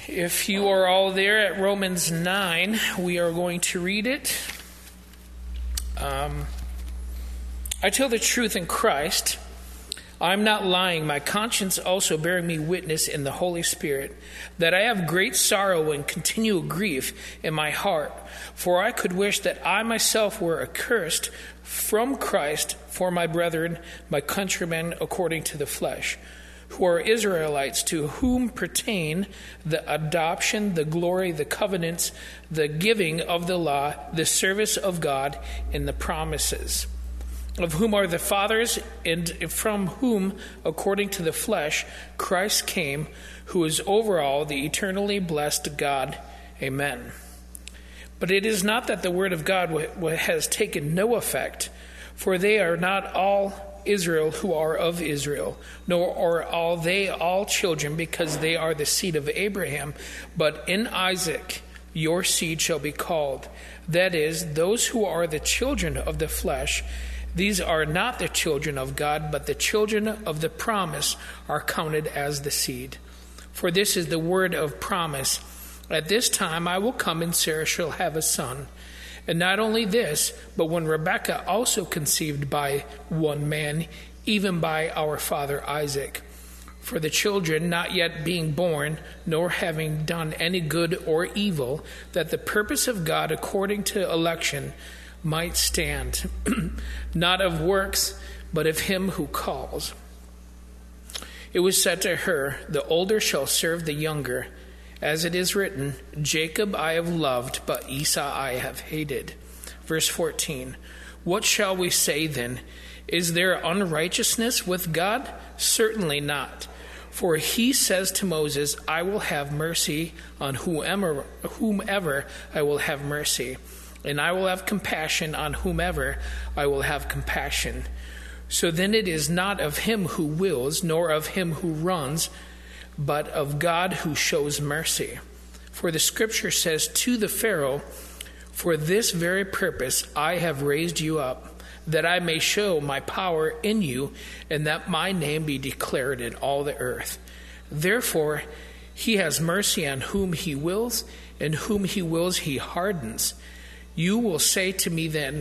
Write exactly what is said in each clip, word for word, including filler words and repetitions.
If you are all there at Romans nine, we are going to read it. Um, I tell the truth in Christ. I'm not lying, my conscience also bearing me witness in the Holy Spirit, that I have great sorrow and continual grief in my heart. For I could wish that I myself were accursed from Christ for my brethren, my countrymen according to the flesh, who are Israelites, to whom pertain the adoption, the glory, the covenants, the giving of the law, the service of God, and the promises, of whom are the fathers, and from whom, according to the flesh, Christ came, who is over all, the eternally blessed God. Amen. But it is not that the word of God has taken no effect, for they are not all Israel who are of Israel, nor are all they all children, because they are the seed of Abraham. But in Isaac your seed shall be called. That is, those who are the children of the flesh, these are not the children of God, but the children of the promise are counted as the seed. For this is the word of promise. At this time I will come, and Sarah shall have a son. And not only this, but when Rebekah also conceived by one man, even by our father Isaac. For the children not yet being born, nor having done any good or evil, that the purpose of God according to election might stand, not of works, but of him who calls. It was said to her, the older shall serve the younger. As it is written, Jacob I have loved, but Esau I have hated. Verse fourteen, what shall we say then? Is there unrighteousness with God? Certainly not. For he says to Moses, I will have mercy on whomever, whomever I will have mercy, and I will have compassion on whomever I will have compassion. So then it is not of him who wills, nor of him who runs, but of God who shows mercy. For the scripture says to the Pharaoh, for this very purpose I have raised you up, that I may show my power in you, and that my name be declared in all the earth. Therefore he has mercy on whom he wills, and whom he wills he hardens. You will say to me then,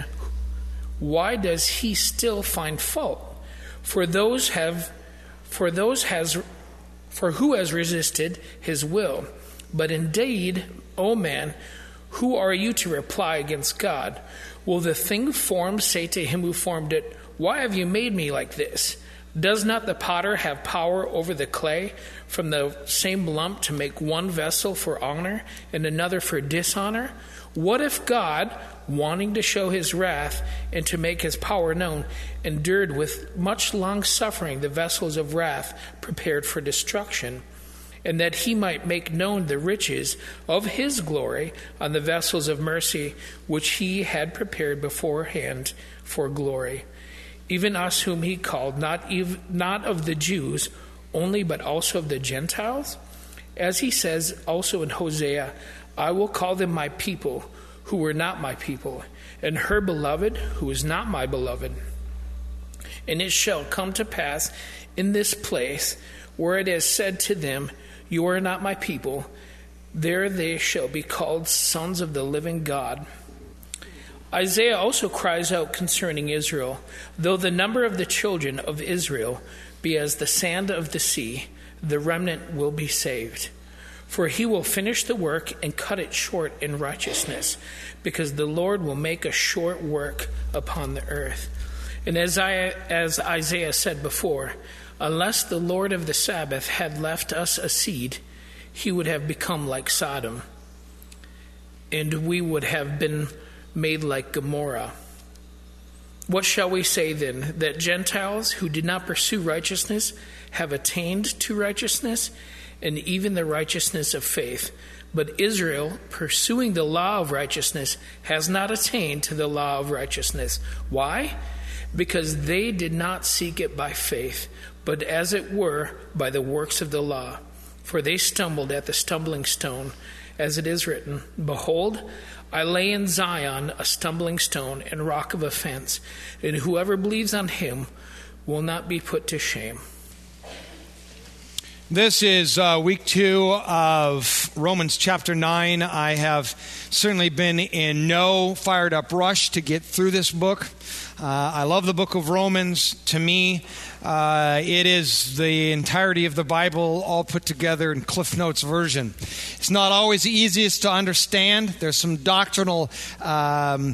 why does he still find fault? For those have, for those has For who has resisted his will? But indeed, O man, who are you to reply against God? Will the thing formed say to him who formed it, why have you made me like this? Does not the potter have power over the clay, from the same lump to make one vessel for honor and another for dishonor? What if God, wanting to show his wrath and to make his power known, endured with much long suffering the vessels of wrath prepared for destruction, and that he might make known the riches of his glory on the vessels of mercy which he had prepared beforehand for glory? Even us whom he called, not, ev- not of the Jews only, but also of the Gentiles? As he says also in Hosea, I will call them my people, who were not my people, and her beloved, who is not my beloved. And it shall come to pass in this place, where it is said to them, you are not my people, there they shall be called sons of the living God. Isaiah also cries out concerning Israel, though the number of the children of Israel be as the sand of the sea, the remnant will be saved. For he will finish the work and cut it short in righteousness, because the Lord will make a short work upon the earth. And as, I, as Isaiah said before, unless the Lord of the Sabbath had left us a seed, he would have become like Sodom, and we would have been made like Gomorrah. What shall we say then? That Gentiles who did not pursue righteousness have attained to righteousness, and even the righteousness of faith. But Israel, pursuing the law of righteousness, has not attained to the law of righteousness. Why? Because they did not seek it by faith, but as it were by the works of the law. For they stumbled at the stumbling stone, as it is written, behold, I lay in Zion a stumbling stone and rock of offense, and whoever believes on him will not be put to shame. This is uh, week two of Romans chapter nine. I have certainly been in no fired up rush to get through this book. Uh, I love the book of Romans. To me, uh, it is the entirety of the Bible all put together in Cliff Notes version. It's not always the easiest to understand. There's some doctrinal um,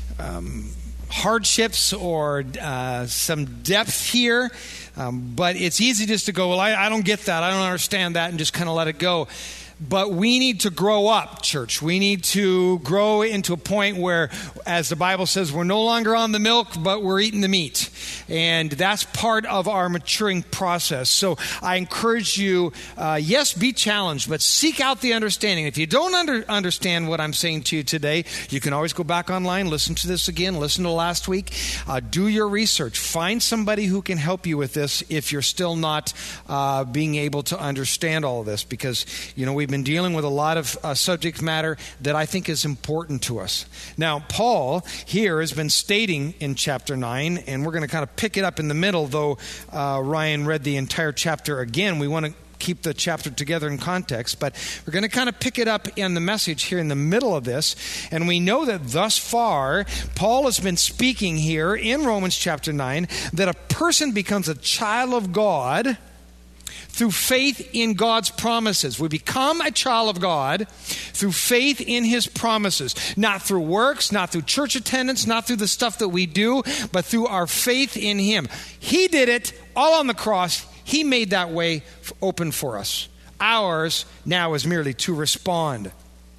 um, hardships or uh, some depth here. Um, but it's easy just to go, well, I, I don't get that. I don't understand that, and just kind of let it go. But we need to grow up, church. We need to grow into a point where, as the Bible says, we're no longer on the milk, but we're eating the meat. And that's part of our maturing process. So I encourage you, uh, yes, be challenged, but seek out the understanding. If you don't under, understand what I'm saying to you today, you can always go back online, listen to this again, listen to last week. Uh, do your research. Find somebody who can help you with this if you're still not uh, being able to understand all of this. Because, you know, we've been dealing with a lot of uh, subject matter that I think is important to us. Now, Paul here has been stating in chapter nine, and we're going to kind of pick it up in the middle, though uh, Ryan read the entire chapter again. We want to keep the chapter together in context, but we're going to kind of pick it up in the message here in the middle of this. And we know that thus far, Paul has been speaking here in Romans chapter nine that a person becomes a child of God through faith in God's promises. We become a child of God through faith in His promises. Not through works, not through church attendance, not through the stuff that we do, but through our faith in Him. He did it all on the cross. He made that way open for us. Ours now is merely to respond.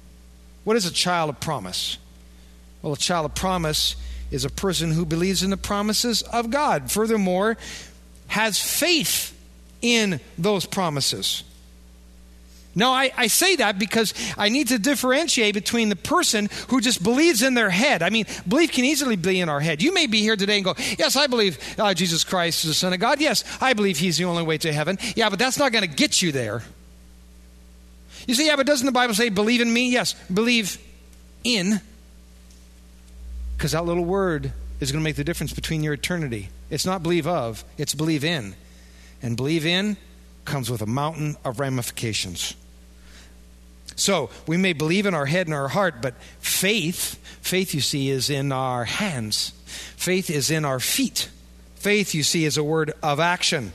What is a child of promise? Well, a child of promise is a person who believes in the promises of God. Furthermore, has faith in those promises. Now, I, I say that because I need to differentiate between the person who just believes in their head. I mean, belief can easily be in our head. You may be here today and go, yes, I believe uh, Jesus Christ is the Son of God. Yes, I believe He's the only way to heaven. Yeah, but that's not going to get you there. You say, yeah, but doesn't the Bible say believe in me? Yes, believe in. Because that little word is going to make the difference between your eternity. It's not believe of, it's believe in. And believe in comes with a mountain of ramifications. So we may believe in our head and our heart, but faith, faith you see is in our hands. Faith is in our feet. Faith you see is a word of action.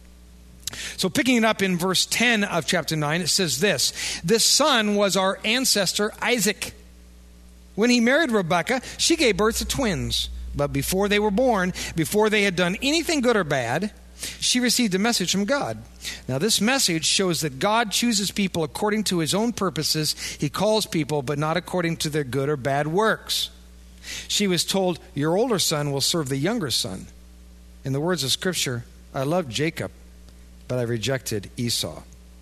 So picking it up in verse ten of chapter nine, it says this: this son was our ancestor Isaac. When he married Rebekah, she gave birth to twins. But before they were born, before they had done anything good or bad, she received a message from God. Now, this message shows that God chooses people according to His own purposes. He calls people, but not according to their good or bad works. She was told, your older son will serve the younger son. In the words of Scripture, I loved Jacob, but I rejected Esau.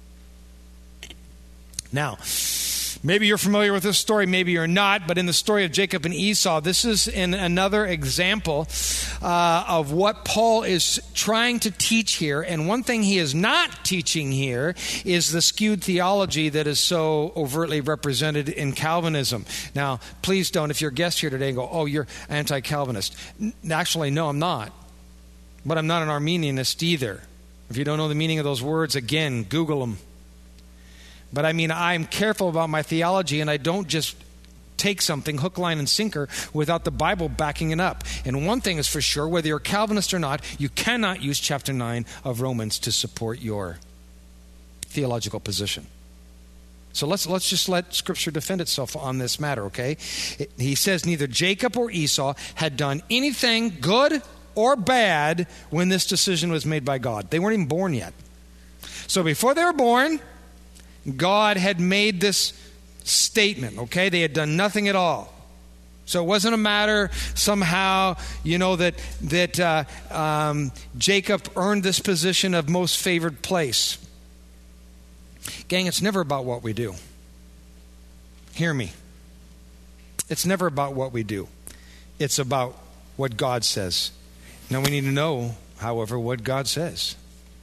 Now, maybe you're familiar with this story, maybe you're not, but in the story of Jacob and Esau, this is in another example uh, of what Paul is trying to teach here. And one thing he is not teaching here is the skewed theology that is so overtly represented in Calvinism. Now, please don't, if you're a guest here today, and go, oh, you're anti-Calvinist. Actually, no, I'm not. But I'm not an Arminianist either. If you don't know the meaning of those words, again, Google them. But I mean, I'm careful about my theology, and I don't just take something hook, line, and sinker without the Bible backing it up. And one thing is for sure, whether you're a Calvinist or not, you cannot use chapter nine of Romans to support your theological position. So let's let's just let Scripture defend itself on this matter, okay? It, he says neither Jacob or Esau had done anything good or bad when this decision was made by God. They weren't even born yet. So before they were born, God had made this statement, okay? They had done nothing at all. So it wasn't a matter somehow, you know, that that uh, um, Jacob earned this position of most favored place. Gang, it's never about what we do. Hear me. It's never about what we do. It's about what God says. Now we need to know, however, what God says.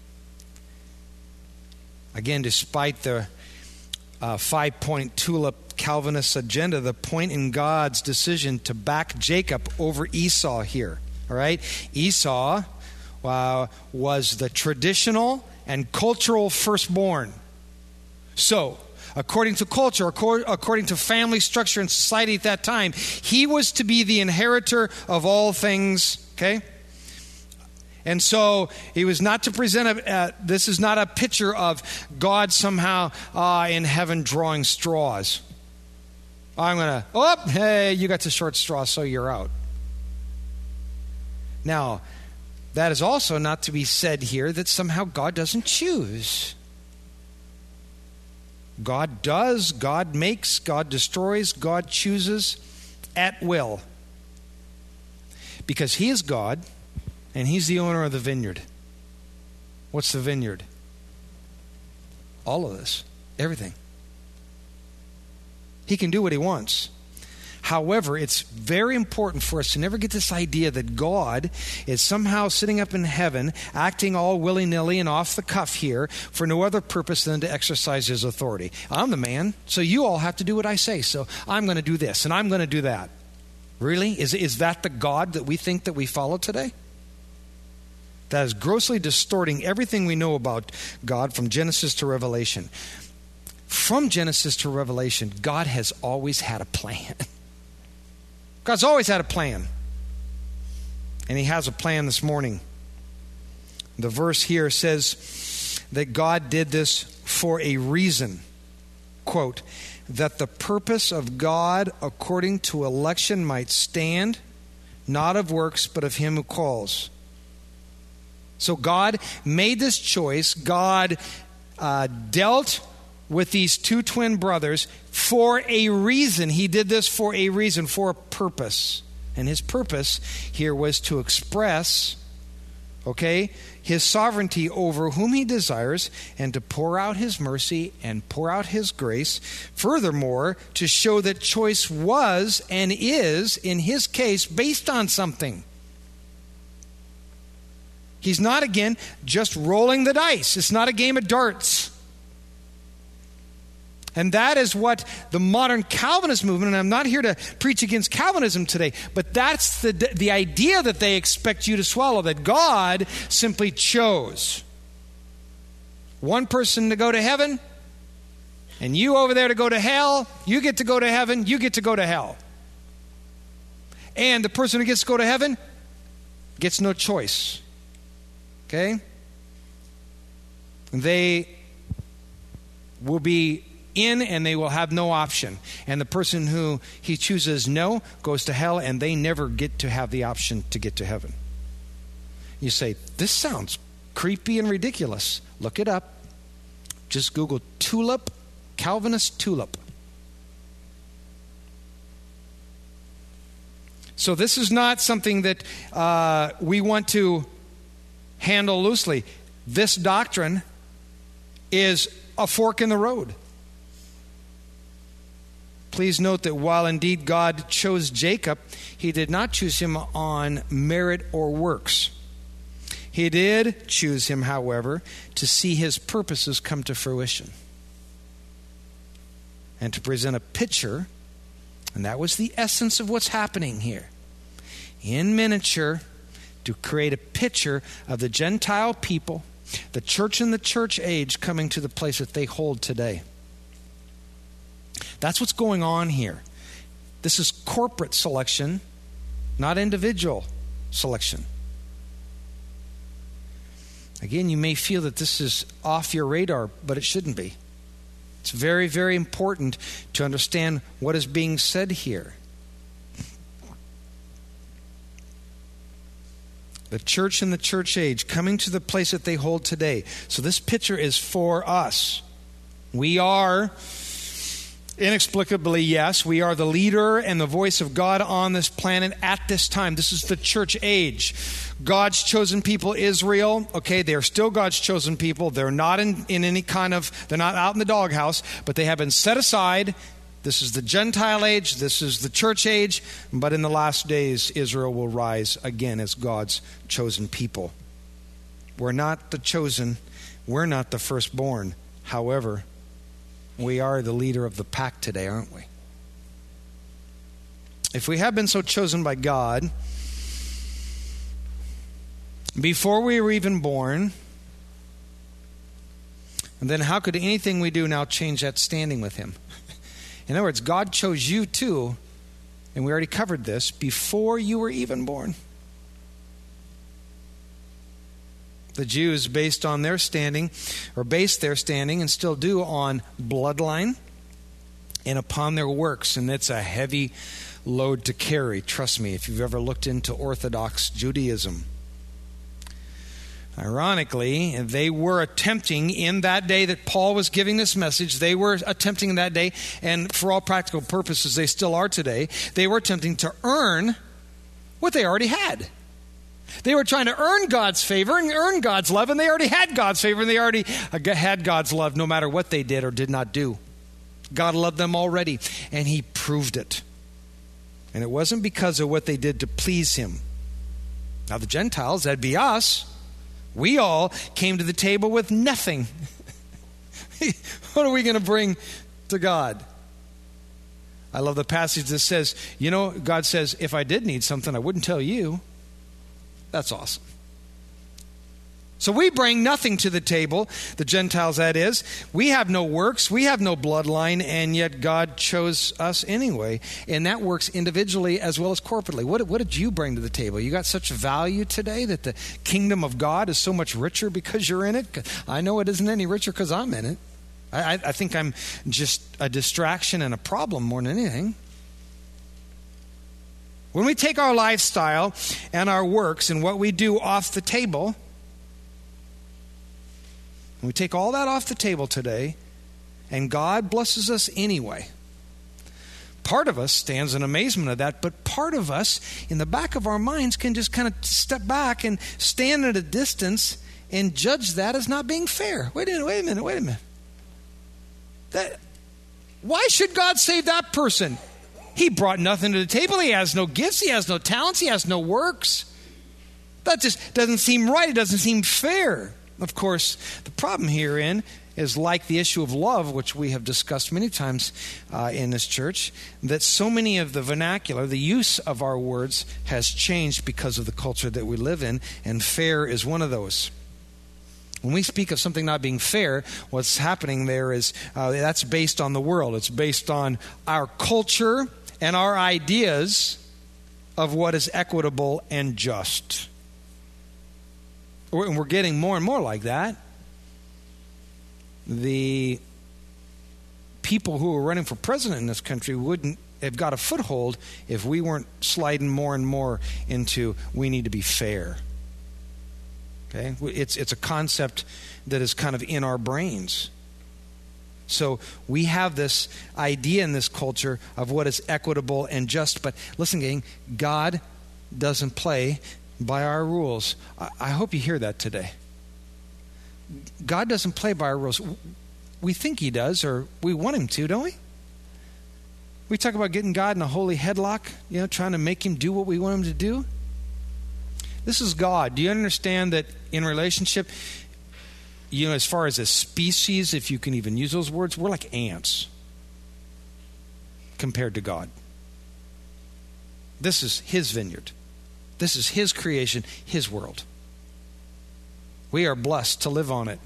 Again, despite the uh, five-point tulip Calvinist agenda, the point in God's decision to back Jacob over Esau here. All right? Esau uh, was the traditional and cultural firstborn. So, according to culture, according to family structure and society at that time, he was to be the inheritor of all things, okay? And so he was not to present a, uh, this is not a picture of God somehow uh, in heaven drawing straws. I'm going to, oh, hey, you got the short straw, so you're out. Now, that is also not to be said here that somehow God doesn't choose. God does, God makes, God destroys, God chooses at will. Because he is God, and he's the owner of the vineyard. What's the vineyard? All of this. Everything. He can do what he wants. However, it's very important for us to never get this idea that God is somehow sitting up in heaven, acting all willy-nilly and off the cuff here for no other purpose than to exercise his authority. I'm the man, so you all have to do what I say. So I'm going to do this, and I'm going to do that. Really? Is, is that the God that we think that we follow today? That is grossly distorting everything we know about God from Genesis to Revelation. From Genesis to Revelation, God has always had a plan. God's always had a plan. And he has a plan this morning. The verse here says that God did this for a reason. Quote, that the purpose of God according to election might stand, not of works, but of him who calls. So God made this choice. God uh, dealt with these two twin brothers for a reason. He did this for a reason, for a purpose. And his purpose here was to express, okay, his sovereignty over whom he desires and to pour out his mercy and pour out his grace. Furthermore, to show that choice was and is, in his case, based on something. He's not, again, just rolling the dice. It's not a game of darts. And that is what the modern Calvinist movement, and I'm not here to preach against Calvinism today, but that's the, the idea that they expect you to swallow, that God simply chose one person to go to heaven, and you over there to go to hell. You get to go to heaven, you get to go to hell. And the person who gets to go to heaven gets no choice. Okay? They will be in and they will have no option. And the person who he chooses no goes to hell, and they never get to have the option to get to heaven. You say, this sounds creepy and ridiculous. Look it up. Just Google tulip, Calvinist tulip. So this is not something that uh, we want to handle loosely. This doctrine is a fork in the road. Please note that while indeed God chose Jacob, he did not choose him on merit or works. He did choose him, however, to see his purposes come to fruition and to present a picture, and that was the essence of what's happening here. In miniature, to create a picture of the Gentile people, the church and the church age coming to the place that they hold today. That's what's going on here. This is corporate selection, not individual selection. Again, you may feel that this is off your radar, but it shouldn't be. It's very, very important to understand what is being said here. The church and the church age coming to the place that they hold today. So this picture is for us. We are, inexplicably, yes, we are the leader and the voice of God on this planet at this time. This is the church age. God's chosen people, Israel, okay, they're still God's chosen people. They're not in, in any kind of, they're not out in the doghouse, but they have been set aside. This is the Gentile age. This is the church age. But in the last days, Israel will rise again as God's chosen people. We're not the chosen. We're not the firstborn. However, we are the leader of the pack today, aren't we? If we have been so chosen by God, before we were even born, And then how could anything we do now change that standing with him? In other words, God chose you too, and we already covered this, before you were even born. The Jews, based on their standing, or based their standing, and still do, on bloodline and upon their works. And it's a heavy load to carry. Trust me, if you've ever looked into Orthodox Judaism. Ironically, they were attempting in that day that Paul was giving this message, they were attempting in that day, and for all practical purposes they still are today, they were attempting to earn what they already had. They were trying to earn God's favor and earn God's love, and they already had God's favor, and they already had God's love no matter what they did or did not do. God loved them already, and he proved it. And it wasn't because of what they did to please him. Now the Gentiles, that'd be us. We all came to the table with nothing. What are we going to bring to God? I love the passage that says, you know, God says, if I did need something, I wouldn't tell you. That's awesome. So we bring nothing to the table, the Gentiles that is. We have no works, we have no bloodline, and yet God chose us anyway. And that works individually as well as corporately. What, what did you bring to the table? You got such value today that the kingdom of God is so much richer because you're in it? I know it isn't any richer because I'm in it. I, I think I'm just a distraction and a problem more than anything. When we take our lifestyle and our works and what we do off the table, we take all that off the table today, and God blesses us anyway. Part of us stands in amazement of that, but part of us, in the back of our minds, can just kind of step back and stand at a distance and judge that as not being fair. Wait a minute, wait a minute, wait a minute. That, why should God save that person? He brought nothing to the table. He has no gifts. He has no talents. He has no works. That just doesn't seem right. It doesn't seem fair. Of course, the problem herein is like the issue of love, which we have discussed many times uh, in this church, that so many of the vernacular, the use of our words, has changed because of the culture that we live in, and fair is one of those. When we speak of something not being fair, what's happening there is uh, that's based on the world. It's based on our culture and our ideas of what is equitable and just. And we're getting more and more like that. The people who are running for president in this country wouldn't have got a foothold if we weren't sliding more and more into we need to be fair. Okay? It's, it's a concept that is kind of in our brains. So we have this idea in this culture of what is equitable and just. But listen, gang, God doesn't play by our rules. I hope you hear that today. God doesn't play by our rules. We think he does, or we want him to, don't we? We talk about getting God in a holy headlock, you know, trying to make him do what we want him to do. This is God. Do you understand that in relationship, you know, as far as a species, if you can even use those words, we're like ants compared to God. This is his vineyard. This is his creation, his world. We are blessed to live on it.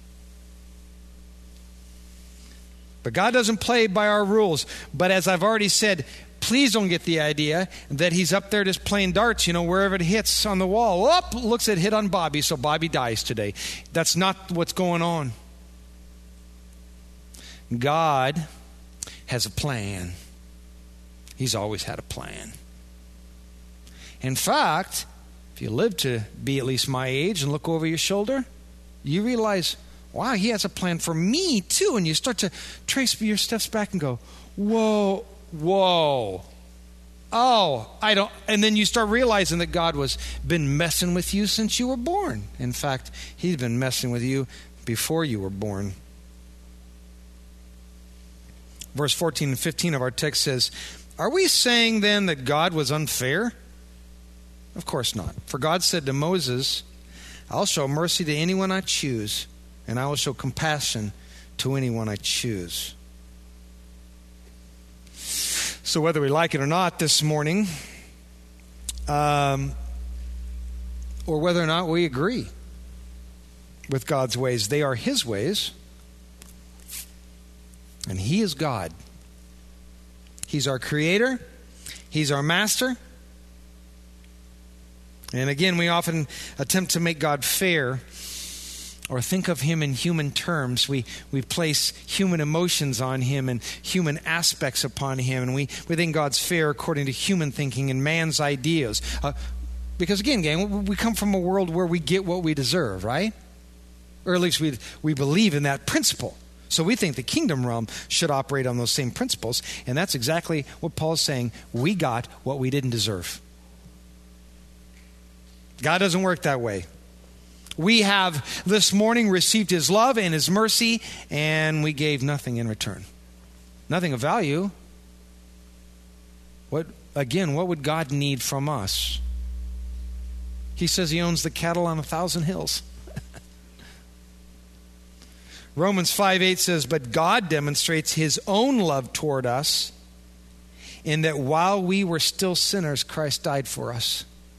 But God doesn't play by our rules. But as I've already said, please don't get the idea that he's up there just playing darts, you know, wherever it hits on the wall. Whoop, looks at hit on Bobby, so Bobby dies today. That's not what's going on. God has a plan. He's always had a plan. In fact, if you live to be at least my age and look over your shoulder, you realize, wow, he has a plan for me too. And you start to trace your steps back and go, whoa, whoa. Oh, I don't. And then you start realizing that God was been messing with you since you were born. In fact, he's been messing with you before you were born. Verse fourteen and fifteen of our text says, are we saying then that God was unfair? Of course not. For God said to Moses, I'll show mercy to anyone I choose, and I will show compassion to anyone I choose. So whether we like it or not this morning, um, or whether or not we agree with God's ways, they are his ways, And he is God. He's our creator. He's our master. And again, we often attempt to make God fair or think of him in human terms. We we place human emotions on him and human aspects upon him. And we, we think God's fair according to human thinking and man's ideas. Uh, because again, gang, we come from a world where we get what we deserve, right? Or at least we we believe in that principle. So we think the kingdom realm should operate on those same principles. And that's exactly what Paul's saying. We got what we didn't deserve. God doesn't work that way. We have this morning received his love and his mercy, and we gave nothing in return. Nothing of value. What again, what would God need from us? He says he owns the cattle on a thousand hills. Romans five eight says, but God demonstrates his own love toward us in that while we were still sinners, Christ died for us.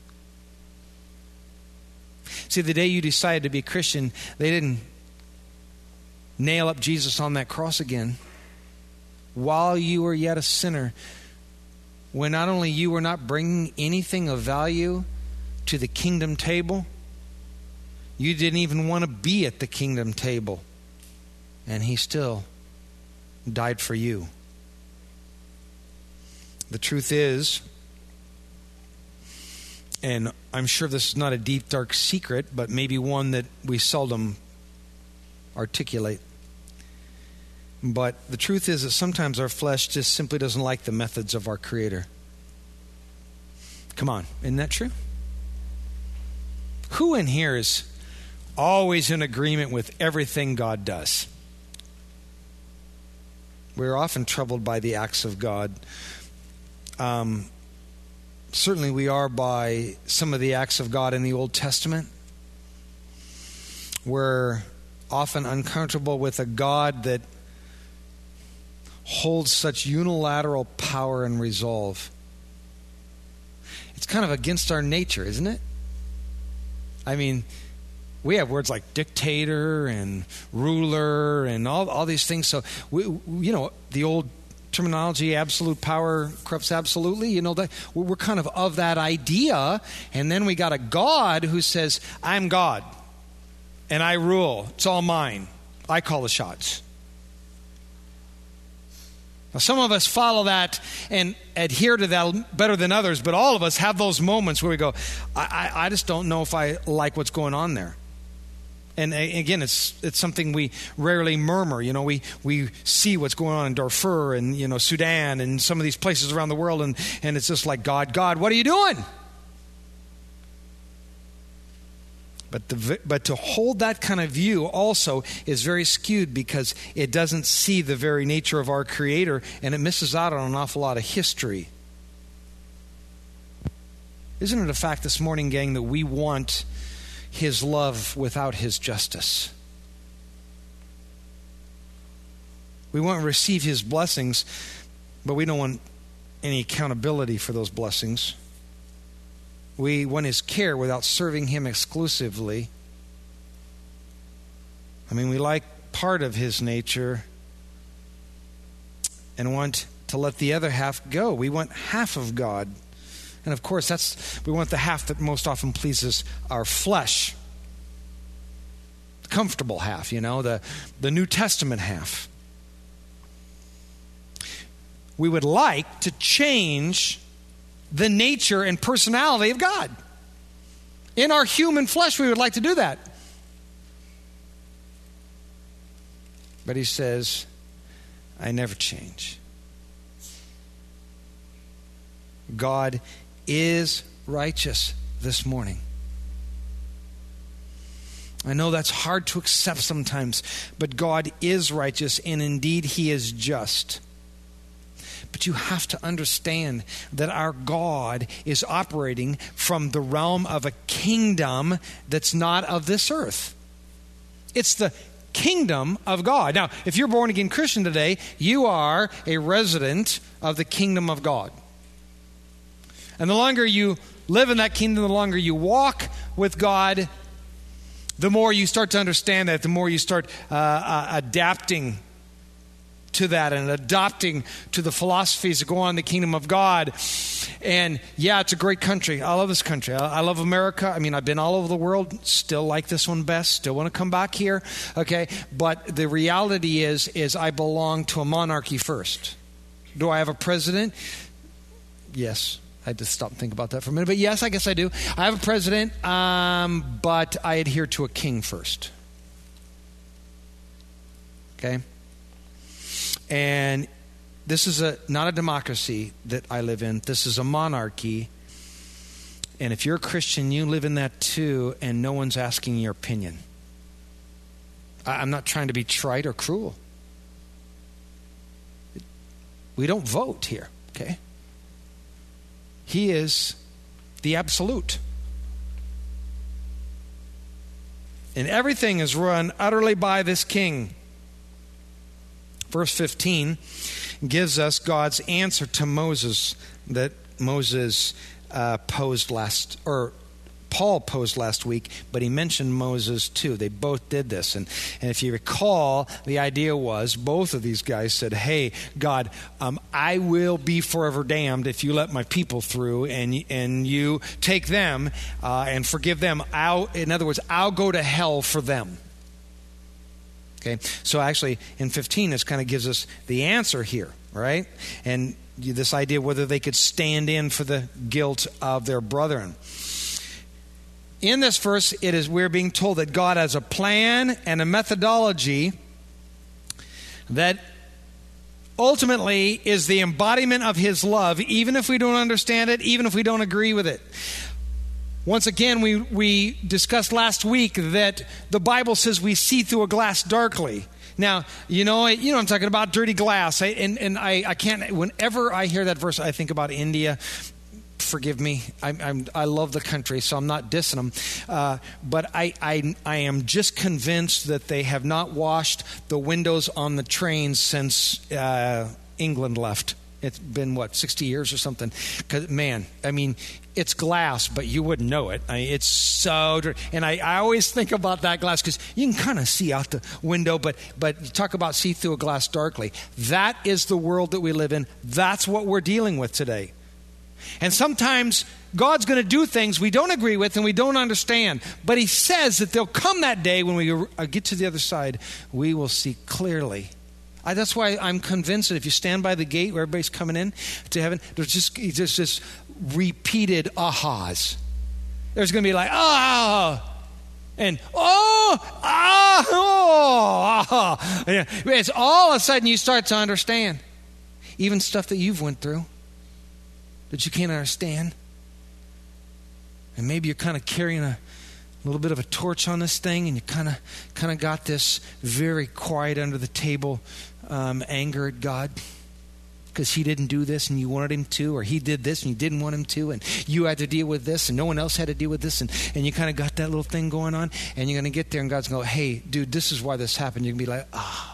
See, the day you decided to be a Christian, they didn't nail up Jesus on that cross again. While you were yet a sinner, when not only you were not bringing anything of value to the kingdom table, you didn't even want to be at the kingdom table. And he still died for you. The truth is, and I'm sure this is not a deep, dark secret, but maybe one that we seldom articulate. But the truth is that sometimes our flesh just simply doesn't like the methods of our Creator. Come on, isn't that true? Who in here is always in agreement with everything God does? We're often troubled by the acts of God. Um... Certainly we are by some of the acts of God in the Old Testament. We're often uncomfortable with a God that holds such unilateral power and resolve. It's kind of against our nature, isn't it? I mean, we have words like dictator and ruler and all, all these things. So, we, you know, the old terminology, absolute power corrupts absolutely. You know, that we're kind of of that idea. And then we got a God who says, I'm God and I rule. It's all mine. I call the shots. Now, some of us follow that and adhere to that better than others, but all of us have those moments where we go, I, I, I just don't know if I like what's going on there. And again, it's it's something we rarely murmur. You know, we, we see what's going on in Darfur and, you know, Sudan and some of these places around the world, and, and it's just like, God, God, what are you doing? But the but to hold that kind of view also is very skewed because it doesn't see the very nature of our Creator, and it misses out on an awful lot of history. Isn't it a fact this morning, gang, that we want his love without his justice? We want to receive his blessings, but we don't want any accountability for those blessings. We want his care without serving him exclusively. I mean, we like part of his nature and want to let the other half go. We want half of God. And of course, that's we want the half that most often pleases our flesh. The comfortable half, you know, the, the New Testament half. We would like to change the nature and personality of God. In our human flesh, we would like to do that. But he says, I never change. God is righteous this morning. I know that's hard to accept sometimes, but God is righteous, and indeed he is just. But you have to understand that our God is operating from the realm of a kingdom that's not of this earth. It's the kingdom of God. Now, if you're born again Christian today, you are a resident of the kingdom of God. And the longer you live in that kingdom, the longer you walk with God, the more you start to understand that, the more you start uh, uh, adapting to that and adopting to the philosophies that go on in the kingdom of God. And yeah, it's a great country. I love this country. I, I love America. I mean, I've been all over the world. Still like this one best. Still want to come back here. Okay. But the reality is, is I belong to a monarchy first. Do I have a president? Yes. I had to stop and think about that for a minute. But yes, I guess I do. I have a president, um, but I adhere to a king first. Okay? And this is a not a democracy that I live in. This is a monarchy. And if you're a Christian, you live in that too, and no one's asking your opinion. I, I'm not trying to be trite or cruel. We don't vote here, okay? He is the absolute. And everything is run utterly by this king. Verse fifteen gives us God's answer to Moses that Moses uh, posed last, or Paul posed last week, but he mentioned Moses too. They both did this. And, and if you recall, the idea was both of these guys said, hey, God, um, I will be forever damned if you let my people through and, and you take them uh, and forgive them. I'll, in other words, I'll go to hell for them. Okay, so actually in fifteen, this kind of gives us the answer here, right? And this idea whether they could stand in for the guilt of their brethren. In this verse, it is we're being told that God has a plan and a methodology that ultimately is the embodiment of his love, even if we don't understand it, even if we don't agree with it. Once again, we, we discussed last week that the Bible says we see through a glass darkly. Now, you know, you know I'm talking about dirty glass. I, and and I, I can't, whenever I hear that verse, I think about India. Forgive me. I'm, I'm, I love the country, so I'm not dissing them. Uh, but I, I, I am just convinced that they have not washed the windows on the trains since uh, England left. It's been, what, sixty years or something? 'Cause, man, I mean, it's glass, but you wouldn't know it. I mean, it's so dirty. And I, I always think about that glass because you can kind of see out the window, but, but you talk about see through a glass darkly. That is the world that we live in. That's what we're dealing with today. And sometimes God's going to do things we don't agree with and we don't understand. But he says that there'll come that day when we get to the other side, we will see clearly. I, that's why I'm convinced that if you stand by the gate where everybody's coming in to heaven, there's just, there's just repeated ahas. There's going to be like, ah, and oh, ah, oh, ah. It's all of a sudden you start to understand. Even stuff that you've went through that you can't understand. And maybe you're kind of carrying a little bit of a torch on this thing, and you kind of kind of got this very quiet under the table um, anger at God because he didn't do this and you wanted him to, or he did this and you didn't want him to, and you had to deal with this and no one else had to deal with this, and, and you kind of got that little thing going on, and you're going to get there and God's going to go, hey, dude, this is why this happened. You're going to be like, oh.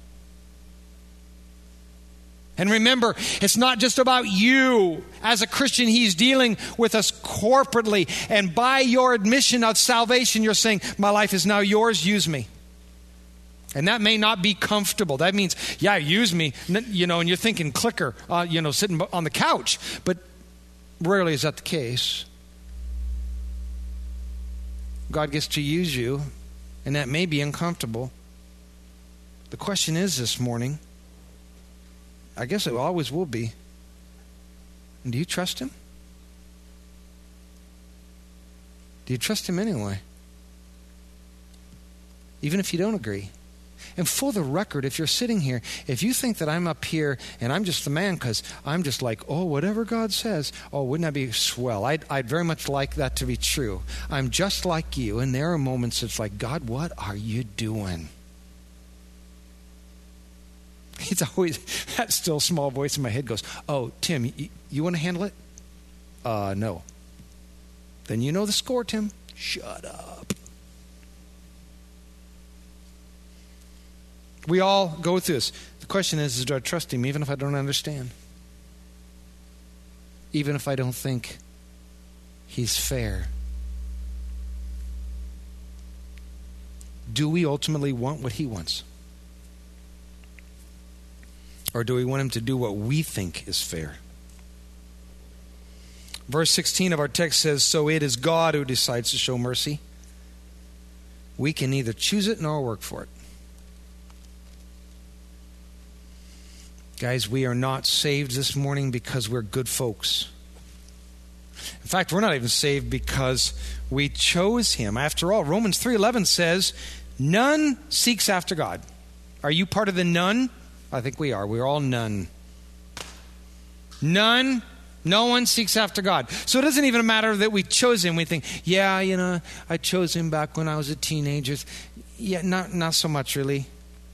And remember, it's not just about you. As a Christian, he's dealing with us corporately. And by your admission of salvation, you're saying, my life is now yours, use me. And that may not be comfortable. That means, yeah, use me. You know, and you're thinking clicker, uh, you know, sitting on the couch. But rarely is that the case. God gets to use you, and that may be uncomfortable. The question is this morning, I guess it always will be, do you trust him? Do you trust him anyway? Even if you don't agree. And for the record, if you're sitting here, if you think that I'm up here and I'm just the man because I'm just like, oh, whatever God says, oh, wouldn't that be swell? I'd, I'd very much like that to be true. I'm just like you, and there are moments it's like, God, what are you doing? It's always, that still small voice in my head goes, oh, Tim, you, you want to handle it? Uh, no. Then you know the score, Tim. Shut up. We all go through this. The question is, is do I trust him even if I don't understand? Even if I don't think he's fair? Do we ultimately want what he wants? Or do we want him to do what we think is fair? Verse sixteen of our text says, so it is God who decides to show mercy. We can neither choose it nor work for it. Guys, we are not saved this morning because we're good folks. In fact, we're not even saved because we chose him. After all, Romans three eleven says, none seeks after God. Are you part of the none? I think we are. We're all none. None. No one seeks after God. So it doesn't even matter that we chose him. We think, yeah, you know, I chose him back when I was a teenager. Yeah, not, not so much really.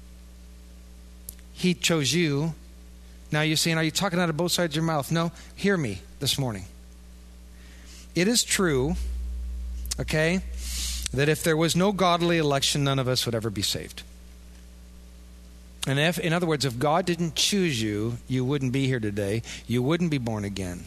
He chose you. Now you're saying, are you talking out of both sides of your mouth? No, hear me this morning. It is true, okay, that if there was no godly election, none of us would ever be saved. And if, in other words, if God didn't choose you, you wouldn't be here today. You wouldn't be born again.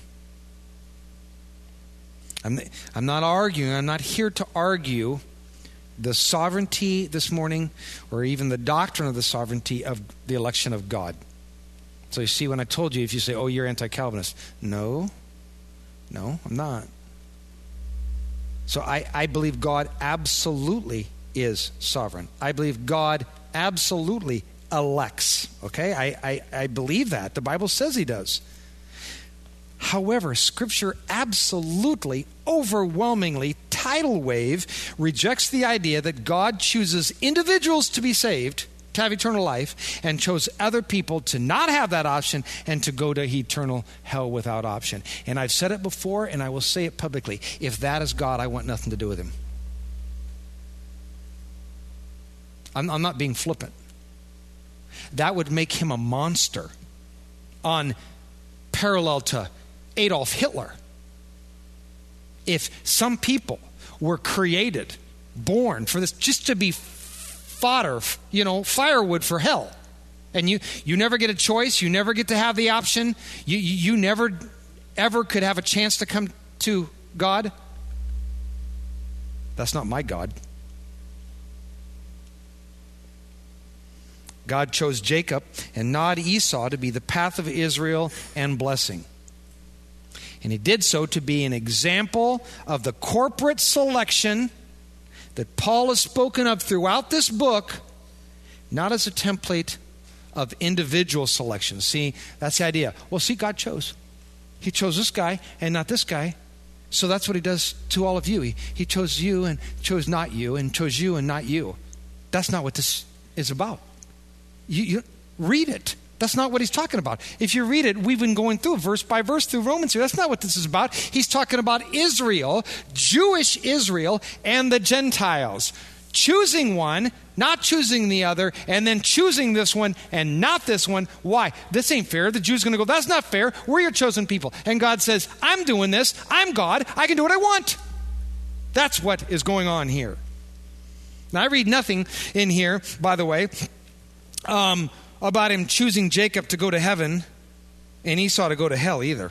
I'm, I'm not arguing. I'm not here to argue the sovereignty this morning or even the doctrine of the sovereignty of the election of God. So you see, when I told you, if you say, oh, you're anti-Calvinist. No, no, I'm not. So I, I believe God absolutely is sovereign. I believe God absolutely elects. Okay, I, I, I believe that. The Bible says he does. However, Scripture absolutely, overwhelmingly, tidal wave, rejects the idea that God chooses individuals to be saved, to have eternal life, and chose other people to not have that option and to go to eternal hell without option. And I've said it before, and I will say it publicly. If that is God, I want nothing to do with him. I'm, I'm not being flippant. That would make him a monster on parallel to Adolf Hitler. If some people were created, born for this, just to be fodder, you know, firewood for hell, and you, you never get a choice, you never get to have the option, you, you, you never ever could have a chance to come to God, that's not my God. God chose Jacob and not Esau to be the path of Israel and blessing. And he did so to be an example of the corporate selection that Paul has spoken of throughout this book, not as a template of individual selection. See, that's the idea. Well, see, God chose. He chose this guy and not this guy. So that's what he does to all of you. He, he chose you and chose not you, and chose you and not you. That's not what this is about. You, you read it. That's not what he's talking about. If you read it, we've been going through verse by verse through Romans here. That's not what this is about. He's talking about Israel, Jewish Israel, and the Gentiles. Choosing one, not choosing the other, and then choosing this one and not this one. Why? This ain't fair. The Jew's going to go, that's not fair. We're your chosen people. And God says, I'm doing this. I'm God. I can do what I want. That's what is going on here. Now, I read nothing in here, by the way, um, about him choosing Jacob to go to heaven and Esau to go to hell either.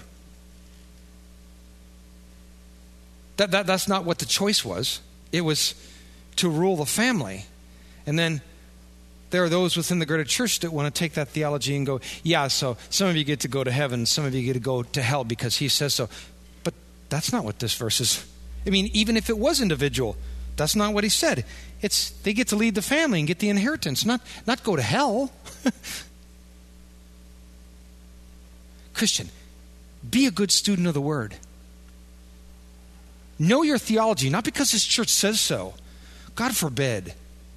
That, that, that's not what the choice was. It was to rule the family. And then there are those within the greater church that want to take that theology and go, yeah, so some of you get to go to heaven, some of you get to go to hell because he says so. But that's not what this verse is. I mean, even if it was individual, that's not what he said. It's they get to lead the family and get the inheritance, not, not go to hell. Christian, be a good student of the Word. Know your theology, not because this church says so. God forbid.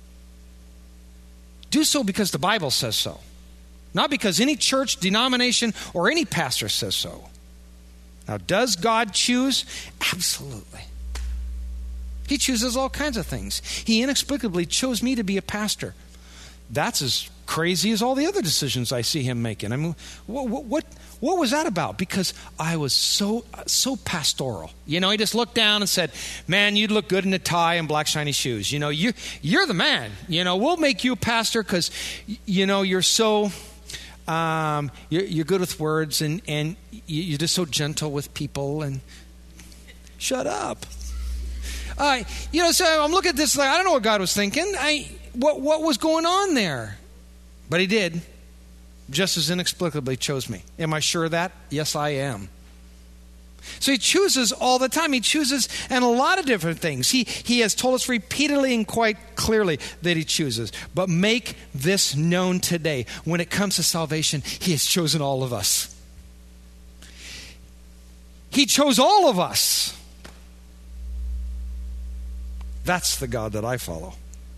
Do so because the Bible says so. Not because any church, denomination, or any pastor says so. Now, does God choose? Absolutely. He chooses all kinds of things. He inexplicably chose me to be a pastor. That's as crazy as all the other decisions I see him making. I mean, what what what was that about? Because I was so so pastoral. You know, he just looked down and said, "Man, you'd look good in a tie and black shiny shoes. You know, you you're the man. You know, we'll make you a pastor because you know you're so um, you're, you're good with words and and you're just so gentle with people." And shut up. Uh, you know, so I'm looking at this like I don't know what God was thinking. I what what was going on there, but he did. just as inexplicably chose me. Am I sure of that? Yes, I am. So he chooses all the time. He chooses in a lot of different things. He, he has told us repeatedly and quite clearly that he chooses. But make this known today. When it comes to salvation, he has chosen all of us. He chose all of us. That's the God that I follow.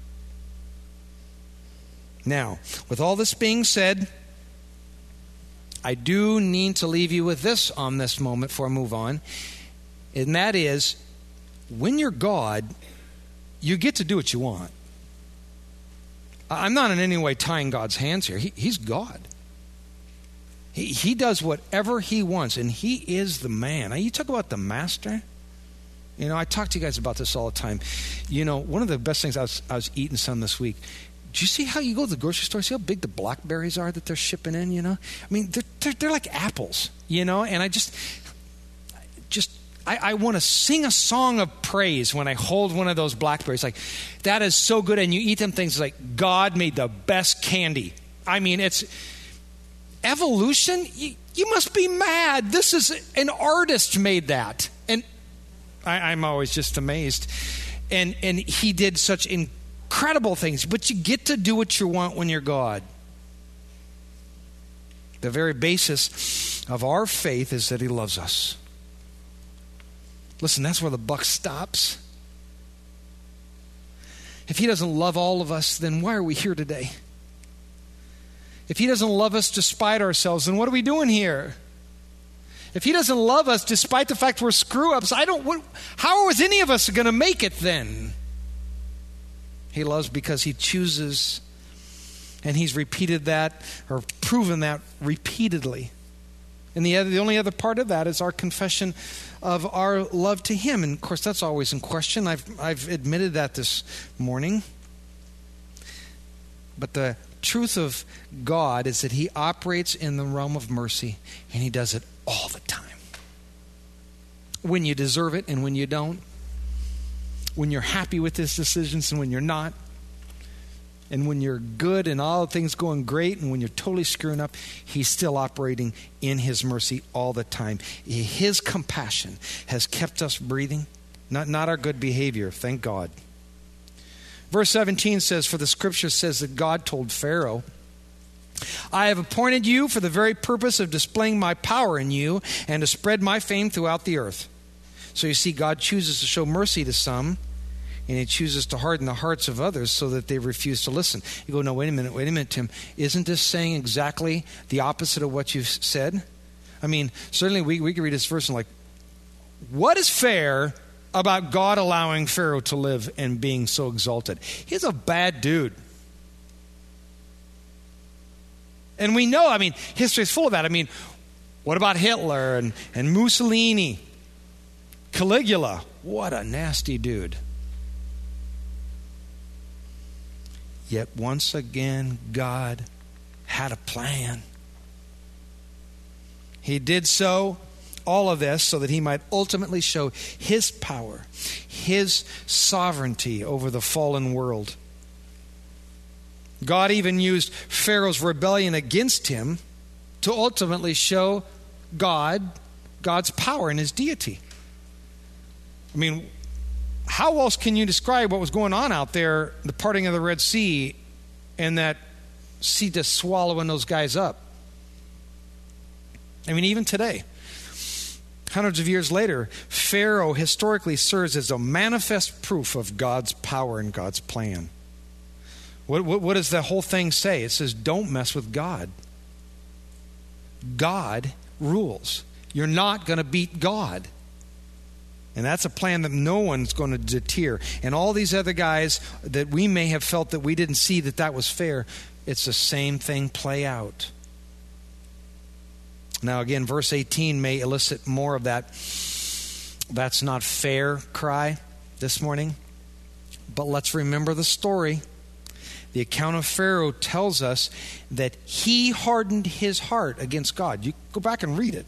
Now, with all this being said, I do need to leave you with this on this moment before I move on. And that is, when you're God, you get to do what you want. I'm not in any way tying God's hands here. He, he's God. He, he does whatever he wants, and he is the man. Now, you talk about the master. You know, I talk to you guys about this all the time. You know, one of the best things, I was, I was eating some this week. Do you see how you go to the grocery store, see how big the blackberries are that they're shipping in, you know? I mean, they're, they're, they're like apples, you know? And I just, just I, I want to sing a song of praise when I hold one of those blackberries. Like, that is so good. And you eat them things like, God made the best candy. I mean, it's evolution. You, you must be mad. This is, an artist made that. And I, I'm always just amazed. And, and he did such incredible Incredible things, but you get to do what you want when you're God. The very basis of our faith is that he loves us. Listen, that's where the buck stops. If he doesn't love all of us, then why are we here today? If he doesn't love us despite ourselves, then what are we doing here? If he doesn't love us despite the fact we're screw-ups, I don't. What, how is any of us going to make it then? He loves because he chooses, and he's repeated that or proven that repeatedly. And the other, the only other part of that is our confession of our love to him. And of course, that's always in question. I've I've admitted that this morning. But the truth of God is that he operates in the realm of mercy, and he does it all the time. When you deserve it and when you don't. When you're happy with his decisions and when you're not. And when you're good and all things going great and when you're totally screwing up, he's still operating in his mercy all the time. His compassion has kept us breathing, not, not our good behavior, thank God. Verse seventeen says, for the scripture says that God told Pharaoh, I have appointed you for the very purpose of displaying my power in you and to spread my fame throughout the earth. So you see, God chooses to show mercy to some, and he chooses to harden the hearts of others so that they refuse to listen. You go, no, wait a minute, wait a minute, Tim. Isn't this saying exactly the opposite of what you've said? I mean, certainly we, we can read this verse and like, what is fair about God allowing Pharaoh to live and being so exalted? He's a bad dude. And we know, I mean, history is full of that. I mean, what about Hitler and, and Mussolini? Caligula, what a nasty dude. Yet once again, God had a plan. He did so, all of this, so that he might ultimately show his power, his sovereignty over the fallen world. God even used Pharaoh's rebellion against him to ultimately show God, God's power and his deity. I mean, how else can you describe what was going on out there, the parting of the Red Sea, and that sea just swallowing those guys up? I mean, even today, hundreds of years later, Pharaoh historically serves as a manifest proof of God's power and God's plan. What, what, what does the whole thing say? It says, don't mess with God. God rules. You're not going to beat God. And that's a plan that no one's going to deter. And all these other guys that we may have felt that we didn't see that that was fair, it's the same thing play out. Now again, verse eighteen may elicit more of that "that's not fair" cry this morning. But let's remember the story. The account of Pharaoh tells us that he hardened his heart against God. You go back and read it.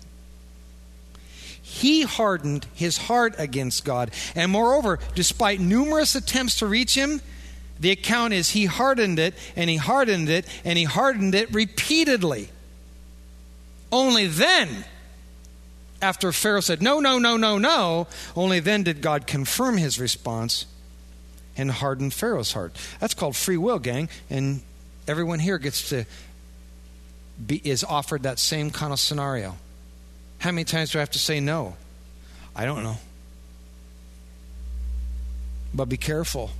He hardened his heart against God. And moreover, despite numerous attempts to reach him, The account is he hardened it, and he hardened it, and he hardened it repeatedly. Only then, after Pharaoh said, no, no, no, no, no, only then did God confirm his response and harden Pharaoh's heart. That's called free will, gang. And everyone here gets to be, is offered that same kind of scenario. How many times do I have to say no? I don't know. But be careful.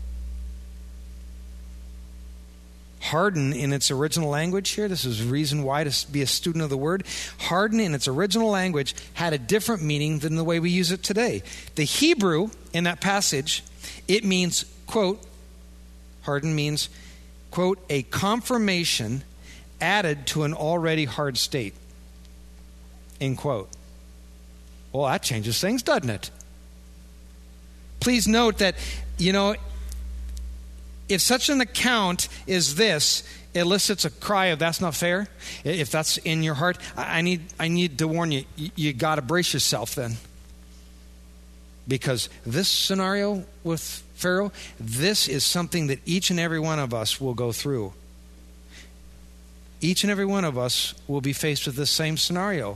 Harden in its original language here, this is a reason why to be a student of the word. Harden in its original language had a different meaning than the way we use it today. The Hebrew in that passage, it means, quote, harden means, quote, a confirmation added to an already hard state, end quote. Well, that changes things, doesn't it? Please note that, you know, if such an account is this, elicits a cry of that's not fair, if that's in your heart, I need I need to warn you, you, you got to brace yourself then. Because this scenario with Pharaoh, this is something that each and every one of us will go through. Each and every one of us will be faced with this same scenario.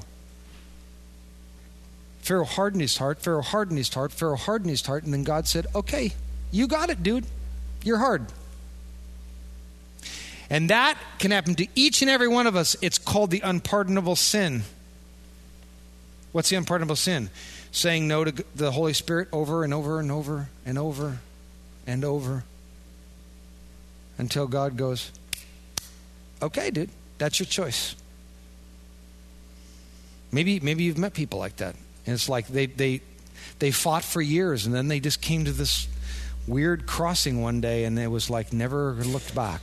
Pharaoh hardened his heart, Pharaoh hardened his heart, Pharaoh hardened his heart, and then God said, okay, you got it, dude. You're hard. And that can happen to each and every one of us. It's called the unpardonable sin. What's the unpardonable sin? Saying no to the Holy Spirit over and over and over and over and over until God goes, okay, dude, that's your choice. Maybe maybe you've met people like that. And it's like they they they fought for years, and then they just came to this weird crossing one day, and it was like never looked back.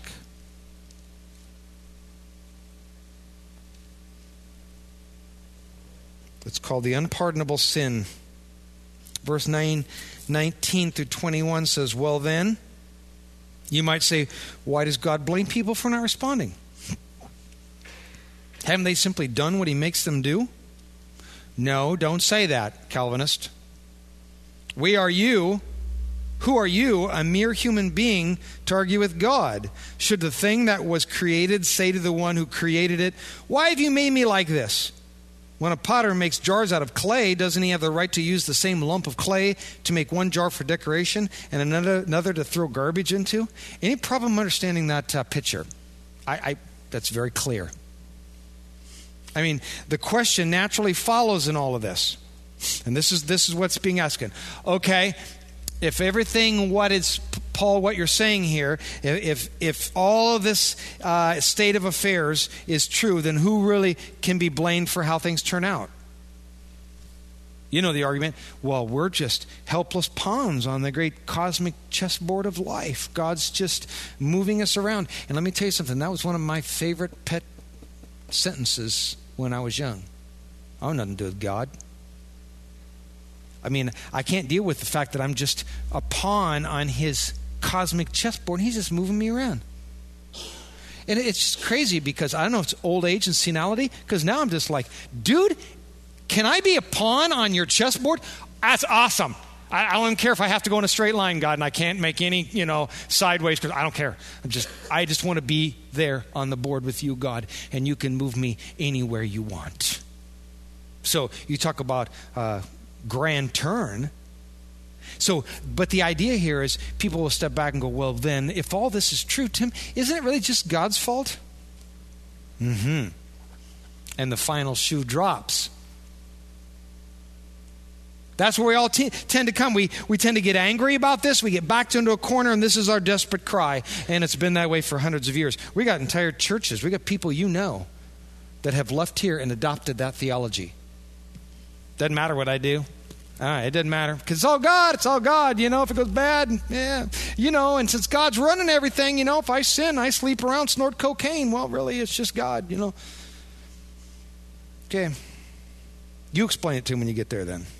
It's called the unpardonable sin. Verse nine, nineteen through twenty-one says, well then, you might say, why does God blame people for not responding? Haven't they simply done what he makes them do? No, don't say that, Calvinist. We are you. Who are you, a mere human being, to argue with God? Should the thing that was created say to the one who created it, why have you made me like this? When a potter makes jars out of clay, doesn't he have the right to use the same lump of clay to make one jar for decoration and another, another to throw garbage into? Any problem understanding that uh, picture? I, I, that's very clear. I mean, the question naturally follows in all of this. And this is this is what's being asked. Okay, if everything, what is, Paul, what you're saying here, if if all of this uh, state of affairs is true, then who really can be blamed for how things turn out? You know the argument, well, we're just helpless pawns on the great cosmic chessboard of life. God's just moving us around. And let me tell you something, that was one of my favorite pet sentences when I was young. I have nothing to do with God. I mean, I can't deal with the fact that I'm just a pawn on his cosmic chessboard. He's just moving me around. And it's just crazy because I don't know if it's old age and senility, because now I'm just like, dude, can I be a pawn on your chessboard? That's awesome. I, I don't care if I have to go in a straight line, God, and I can't make any, you know, sideways, because I don't care. I'm just, I just want to be there on the board with you, God, and you can move me anywhere you want. So you talk about uh, grand turn. So, but the idea here is people will step back and go, well, then, if all this is true, Tim, isn't it really just God's fault? Mm-hmm. And the final shoe drops. That's where we all t- tend to come. We we tend to get angry about this. We get backed into a corner, and this is our desperate cry. And it's been that way for hundreds of years. We got entire churches. We got people you know that have left here and adopted that theology. Doesn't matter what I do. All right, it doesn't matter. Because it's all God. It's all God. You know, if it goes bad, yeah. You know, and since God's running everything, you know, if I sin, I sleep around, snort cocaine. Well, really, it's just God, you know. Okay. You explain it to him when you get there then.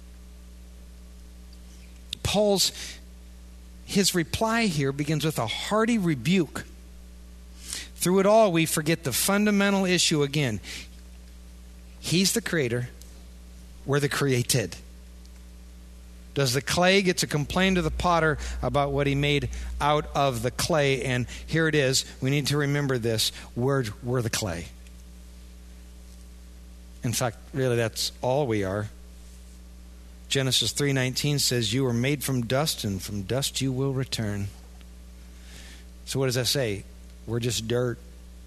Paul's, his reply here begins with a hearty rebuke. Through it all, we forget the fundamental issue again. He's the creator. We're the created. Does the clay get to complain to the potter about what he made out of the clay? And here it is. We need to remember this. We're, we're the clay. In fact, really, that's all we are. Genesis three nineteen says, you were made from dust, and from dust you will return. So what does that say? We're just dirt.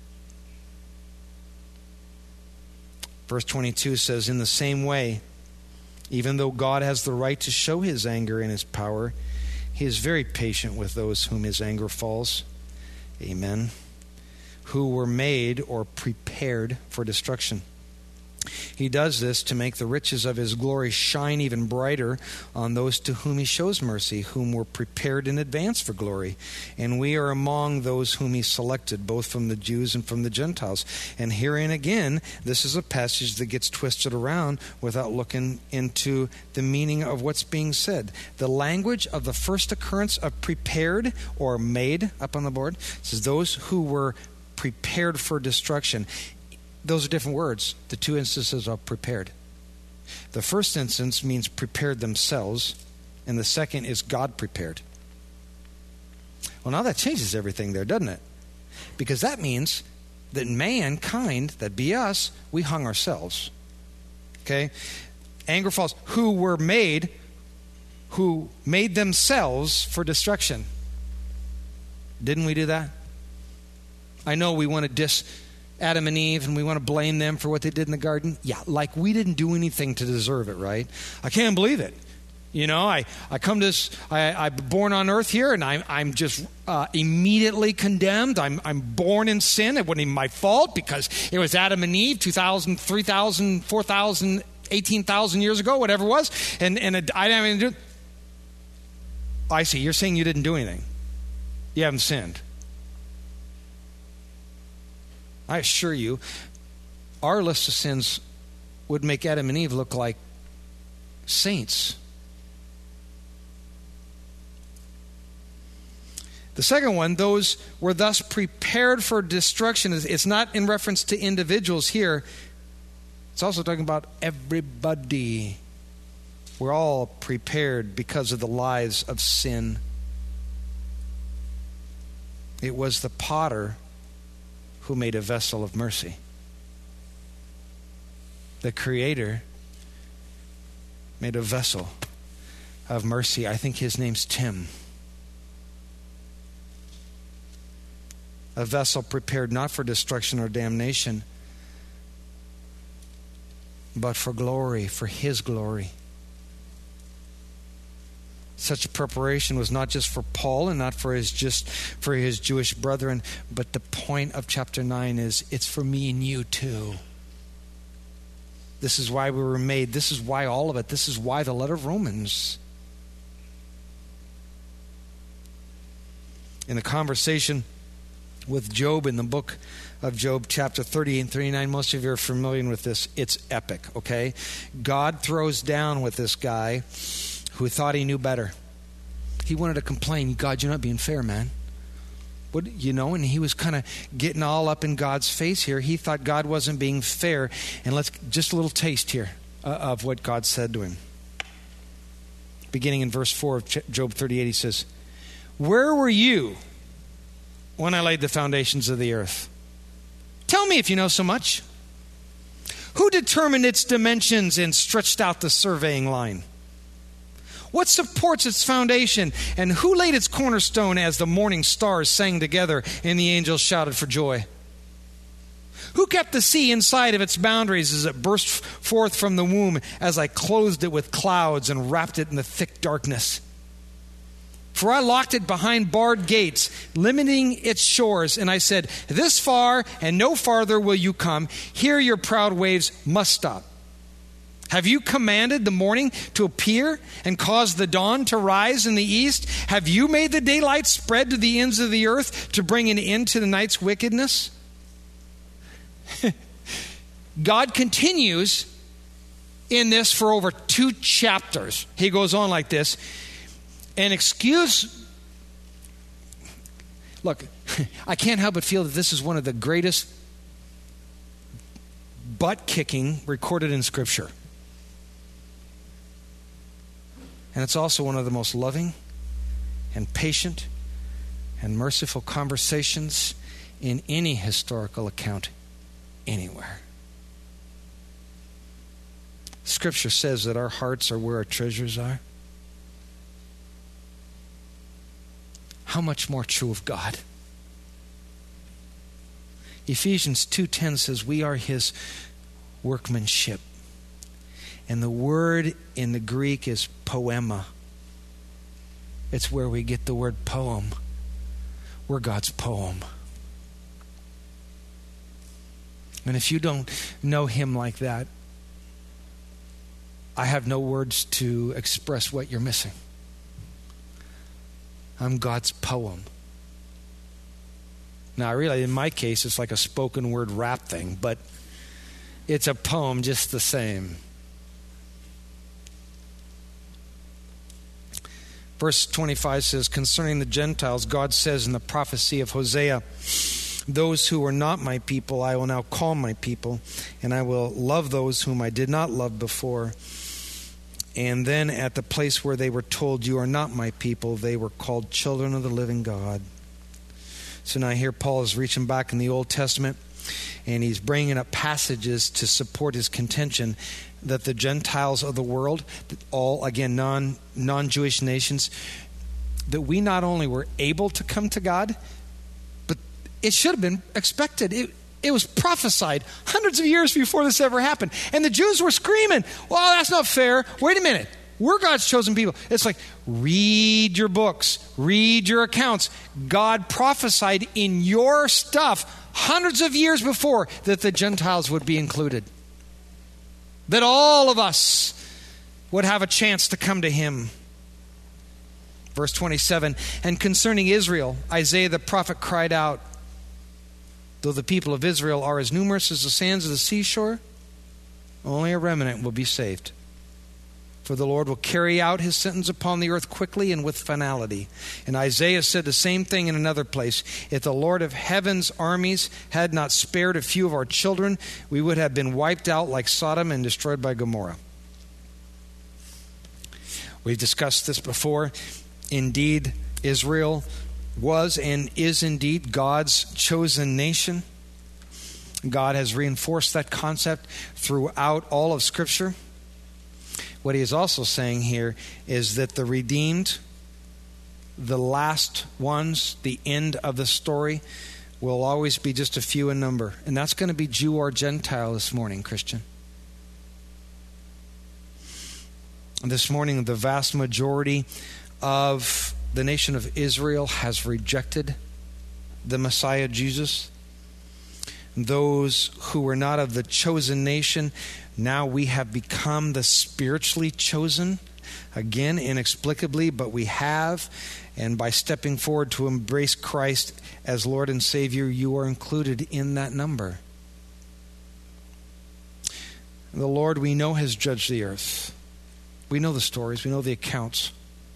Verse twenty-two says, in the same way, even though God has the right to show his anger and his power, he is very patient with those whom his anger falls. Amen. Who were made or prepared for destruction. He does this to make the riches of his glory shine even brighter on those to whom he shows mercy, whom were prepared in advance for glory. And we are among those whom he selected, both from the Jews and from the Gentiles. And herein again, this is a passage that gets twisted around without looking into the meaning of what's being said. The language of the first occurrence of prepared or made up on the board says those who were prepared for destruction. Those are different words, the two instances of prepared. The first instance means prepared themselves, and the second is God prepared. Well, now that changes everything there, doesn't it? Because that means that mankind, that be us, we hung ourselves. Okay? Anger falls. Who were made, who made themselves for destruction. Didn't we do that? I know we want to dis... Adam and Eve, and we want to blame them for what they did in the garden. Yeah, like we didn't do anything to deserve it, right? I can't believe it. You know, I, I come to this, I, I'm born on earth here, and I'm, I'm just uh, immediately condemned. I'm, I'm born in sin. It wasn't even my fault because it was Adam and Eve two thousand, three thousand, four thousand, eighteen thousand years ago, whatever it was. And, and I didn't do. I see, you're saying you didn't do anything. You haven't sinned. I assure you, our list of sins would make Adam and Eve look like saints. The second one, those were thus prepared for destruction. It's not in reference to individuals here. It's also talking about everybody. We're all prepared because of the lives of sin. It was the potter who made a vessel of mercy. The Creator made a vessel of mercy. I think his name's Tim. A vessel prepared not for destruction or damnation, but for glory, for his glory. Such a preparation was not just for Paul and not for his just for his Jewish brethren, but the point of chapter nine is it's for me and you too. This is why we were made. This is why all of it. This is why the letter of Romans. In the conversation with Job in the book of Job, chapter thirty-eight and thirty-nine, most of you are familiar with this. It's epic, okay? God throws down with this guy who thought he knew better. He wanted to complain, God, you're not being fair, man. What, you know, and he was kind of getting all up in God's face here. He thought God wasn't being fair. And let's, just a little taste here uh, of what God said to him. Beginning in verse four of Job thirty-eight, he says, where were you when I laid the foundations of the earth? Tell me if you know so much. Who determined its dimensions and stretched out the surveying line? What supports its foundation, and who laid its cornerstone as the morning stars sang together and the angels shouted for joy? Who kept the sea inside of its boundaries as it burst forth from the womb, as I clothed it with clouds and wrapped it in the thick darkness? For I locked it behind barred gates, limiting its shores, and I said, this far and no farther will you come. Here your proud waves must stop. Have you commanded the morning to appear and caused the dawn to rise in the east? Have you made the daylight spread to the ends of the earth to bring an end to the night's wickedness? God continues in this for over two chapters. He goes on like this. And excuse, look, I can't help but feel that this is one of the greatest butt kicking recorded in Scripture. And it's also one of the most loving and patient and merciful conversations in any historical account anywhere. Scripture says that our hearts are where our treasures are. How much more true of God? Ephesians two ten says we are his workmanship. And the word in the Greek is poema. It's where we get the word poem. We're God's poem. And if you don't know him like that, I have no words to express what you're missing. I'm God's poem. Now, I realize in my case, it's like a spoken word rap thing, but it's a poem just the same. Verse twenty-five says, concerning the Gentiles, God says in the prophecy of Hosea, those who are not my people, I will now call my people, and I will love those whom I did not love before. And then at the place where they were told, you are not my people, they were called children of the living God. So now here Paul is reaching back in the Old Testament, and he's bringing up passages to support his contention that the Gentiles of the world, all, again, non, non-Jewish nations, that we not only were able to come to God, but it should have been expected. It, it was prophesied hundreds of years before this ever happened. And the Jews were screaming, well, that's not fair. Wait a minute. We're God's chosen people. It's like, read your books, read your accounts. God prophesied in your stuff hundreds of years before that the Gentiles would be included. That all of us would have a chance to come to him. Verse twenty-seven, and concerning Israel, Isaiah the prophet cried out, though the people of Israel are as numerous as the sands of the seashore, only a remnant will be saved. For the Lord will carry out his sentence upon the earth quickly and with finality. And Isaiah said the same thing in another place. If the Lord of heaven's armies had not spared a few of our children, we would have been wiped out like Sodom and destroyed by Gomorrah. We've discussed this before. Indeed, Israel was and is indeed God's chosen nation. God has reinforced that concept throughout all of Scripture. What he is also saying here is that the redeemed, the last ones, the end of the story, will always be just a few in number. And that's going to be Jew or Gentile this morning, Christian. This morning, the vast majority of the nation of Israel has rejected the Messiah Jesus. Those who were not of the chosen nation, now we have become the spiritually chosen. Again, inexplicably, but we have. And by stepping forward to embrace Christ as Lord and Savior, you are included in that number. The Lord, we know, has judged the earth. We know the stories. We know the accounts.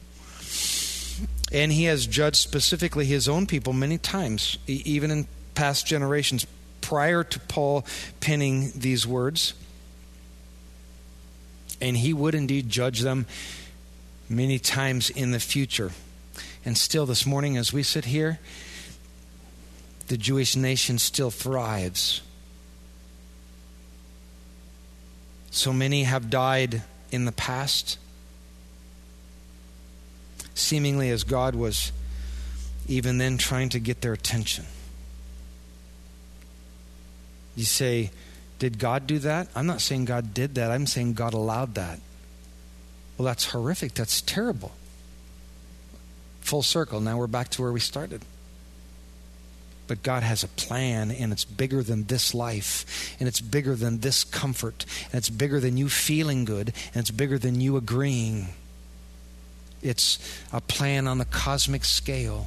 And he has judged specifically his own people many times, even in past generations, prior to Paul penning these words. And he would indeed judge them many times in the future. And still this morning, as we sit here, the Jewish nation still thrives. So many have died in the past, seemingly as God was even then trying to get their attention. You say, did God do that? I'm not saying God did that. I'm saying God allowed that. Well, that's horrific. That's terrible. Full circle. Now we're back to where we started. But God has a plan, and it's bigger than this life, and it's bigger than this comfort, and it's bigger than you feeling good, and it's bigger than you agreeing. It's a plan on the cosmic scale.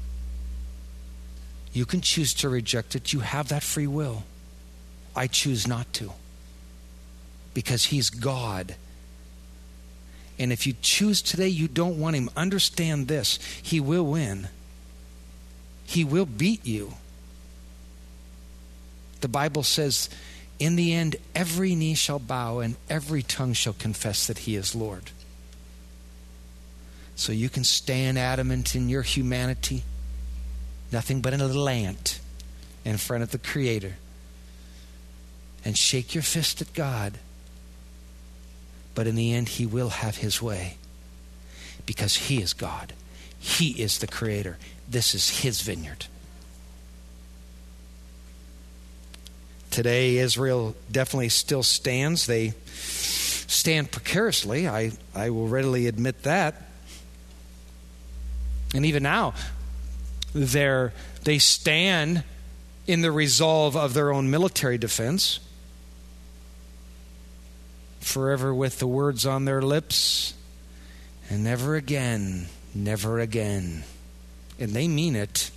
You can choose to reject it. You have that free will. I choose not to, because he's God. And if you choose today you don't want him, understand this: he will win. He will beat you. The Bible says, in the end, every knee shall bow and every tongue shall confess that he is Lord. so you can stand adamant in your humanity, nothing but a little ant in front of the Creator, and shake your fist at God. But in the end, He will have His way, because He is God. He is the Creator. This is His vineyard. Today, Israel definitely still stands. They stand precariously. I, I will readily admit that. And even now, they're, they stand in the resolve of their own military defense, forever with the words on their lips, and never again, never again. And they mean it.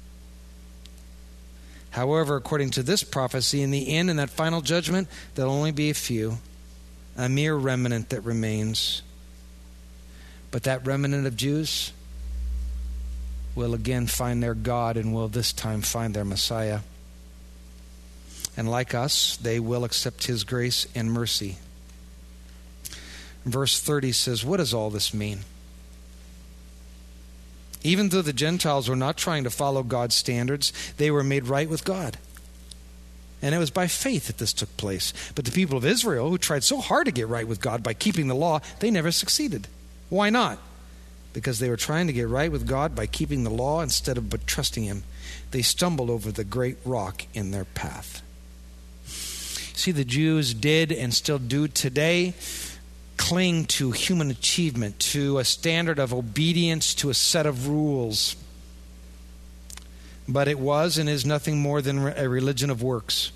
However, according to this prophecy, in the end, in that final judgment, there'll only be a few, a mere remnant that remains. But that remnant of Jews will again find their God, and will this time find their Messiah. And like us, they will accept His grace and mercy. Verse thirty says, what does all this mean? Even though the Gentiles were not trying to follow God's standards, they were made right with God. And it was by faith that this took place. But the people of Israel, who tried so hard to get right with God by keeping the law, they never succeeded. Why not? Because they were trying to get right with God by keeping the law instead of but trusting Him. They stumbled over the great rock in their path. See, the Jews did and still do today cling to human achievement, to a standard of obedience, to a set of rules. But it was and is nothing more than a religion of works,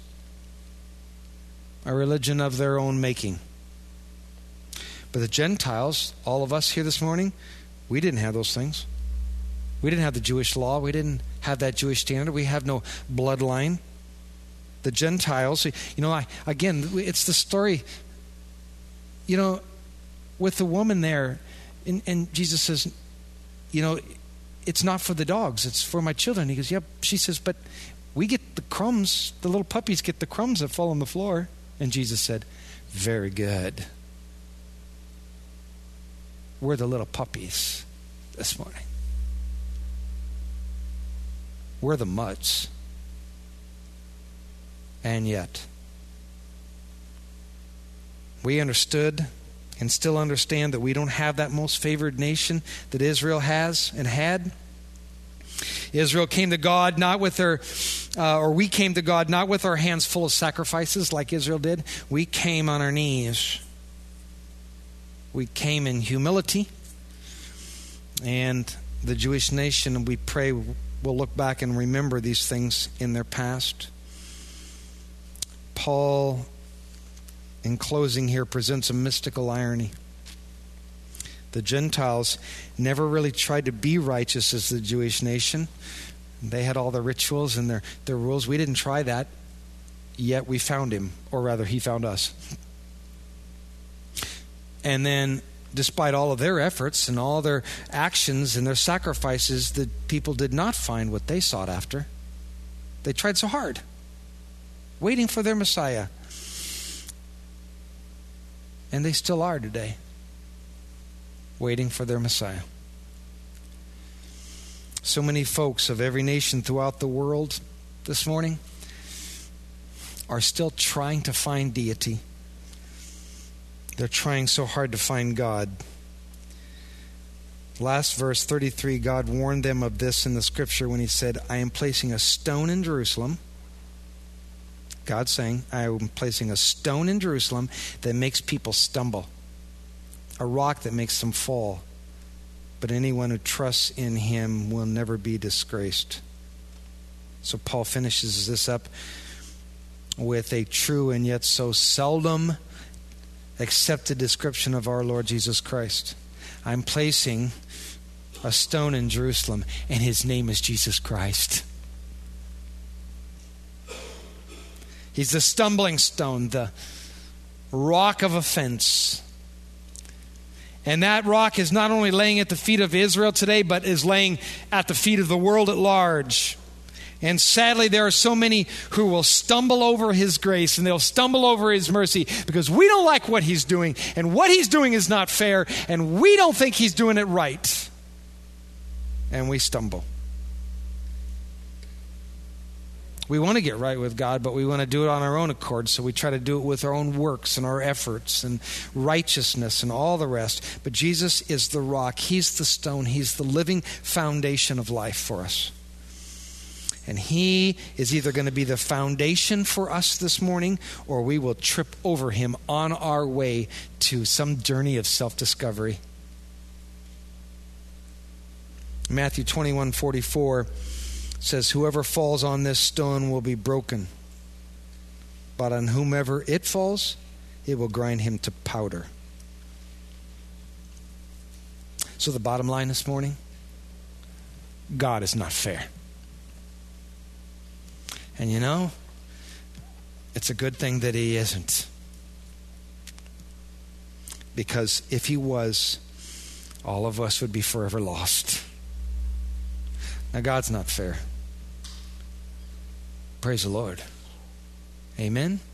a religion of their own making. But the Gentiles, all of us here this morning, we didn't have those things. We didn't have the Jewish law. We didn't have that Jewish standard. We have no bloodline. The Gentiles, you know, I, again, it's the story, you know, with the woman there, and, and Jesus says, you know, it's not for the dogs, it's for my children. He goes, yep. She says, but we get the crumbs, the little puppies get the crumbs that fall on the floor. And Jesus said, very good. We're the little puppies this morning. We're the mutts. And yet, we understood and still understand that we don't have that most favored nation that Israel has and had. Israel came to God not with their, uh, or we came to God not with our hands full of sacrifices like Israel did. We came on our knees. We came in humility. And the Jewish nation, we pray, will look back and remember these things in their past. Paul, in closing here, presents a mystical irony. The Gentiles never really tried to be righteous as the Jewish nation. They had all their rituals and their, their rules. We didn't try that, yet we found Him, or rather, He found us. And then, despite all of their efforts and all their actions and their sacrifices, the people did not find what they sought after. They tried so hard, waiting for their Messiah. And they still are today, waiting for their Messiah. So many folks of every nation throughout the world this morning are still trying to find deity. They're trying so hard to find God. Last verse, thirty-three, God warned them of this in the scripture when He said, I am placing a stone in Jerusalem. God saying, I am placing a stone in Jerusalem that makes people stumble, a rock that makes them fall. But anyone who trusts in Him will never be disgraced. So Paul finishes this up with a true and yet so seldom accepted description of our Lord Jesus Christ. I'm placing a stone in Jerusalem, and His name is Jesus Christ. He's the stumbling stone, the rock of offense. And that rock is not only laying at the feet of Israel today, but is laying at the feet of the world at large. And sadly, there are so many who will stumble over his grace and they'll stumble over his mercy because we don't like what he's doing, and what he's doing is not fair, and we don't think he's doing it right. And we stumble. We want to get right with God, but we want to do it on our own accord, so we try to do it with our own works and our efforts and righteousness and all the rest. But Jesus is the rock. He's the stone. He's the living foundation of life for us. And he is either going to be the foundation for us this morning, or we will trip over him on our way to some journey of self-discovery. Matthew twenty-one forty-four says, whoever falls on this stone will be broken, but on whomever it falls, it will grind him to powder. So the bottom line this morning, God is not fair. And you know, it's a good thing that he isn't. Because if he was, all of us would be forever lost. Now, God's not fair. Praise the Lord. Amen.